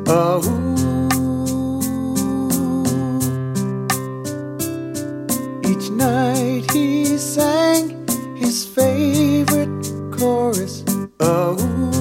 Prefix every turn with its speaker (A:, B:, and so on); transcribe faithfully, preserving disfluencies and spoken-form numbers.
A: Oh, each night he sang his favorite chorus. Oh.